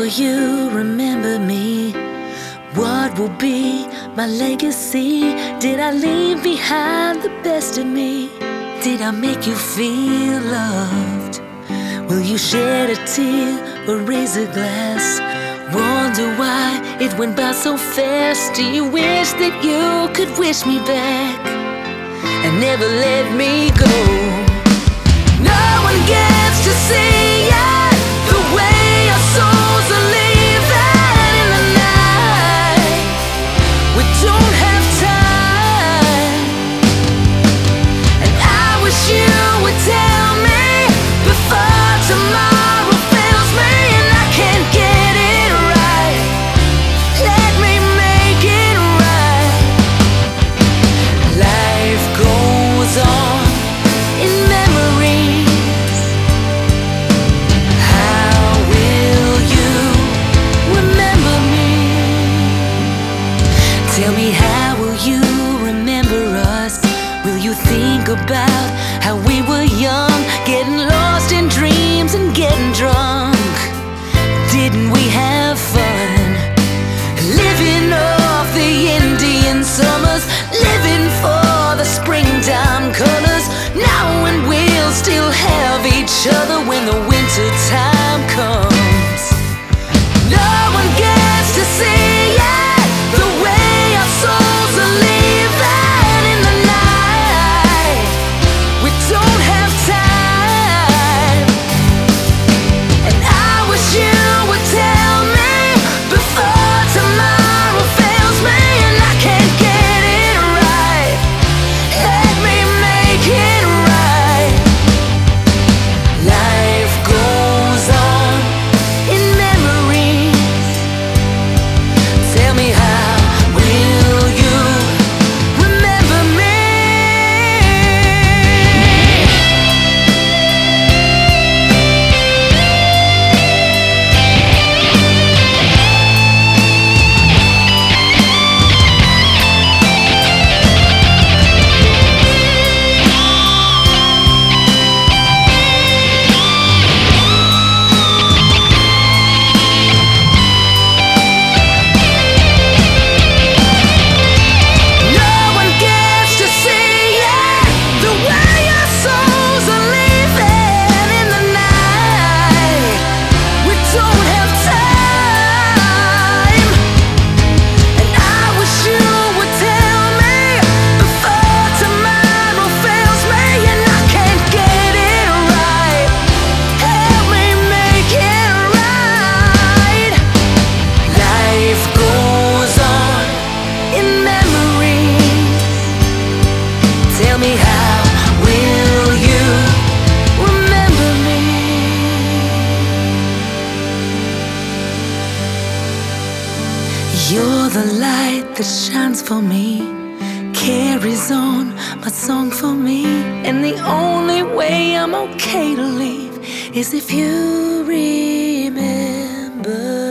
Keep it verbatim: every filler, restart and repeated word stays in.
you remember me? What will be my legacy? Did I leave behind the best of me? Did I make you feel loved? Will you shed a tear or raise a glass? Wonder why it went by so fast. Do you wish that you could wish me back and never let me go? No one gets to see it, the way our souls are leaving in the night. We don't have time, and I wish you would tell me before tomorrow fails me and I can't get it right. Let me make it right. Life goes on in memories. How will you remember me? Tell me, how will you remember us? Will you think about how we were young, getting lost in dreams and getting drunk? Didn't we have fun? Living off the Indian summers, living for the springtime colors, knowing we'll still have each other when the winter time comes. No one gets to see it, the way our souls are leaving in the night. We don't have time, and I wish you would tell me before tomorrow fails me and I can't get it right. Let me make it right. Life goes on in memories. Tell me, how will you remember me? No one gets to see it, the way our souls are leaving in the night. We don't have time, and I wish you would tell me before tomorrow fails me and I can't get it right. Help me make it right. Life goes on in memories. Tell me, how will you remember me? You're the light that shines for me, carries on my song for me, and the only way I'm okay to leave is if you remember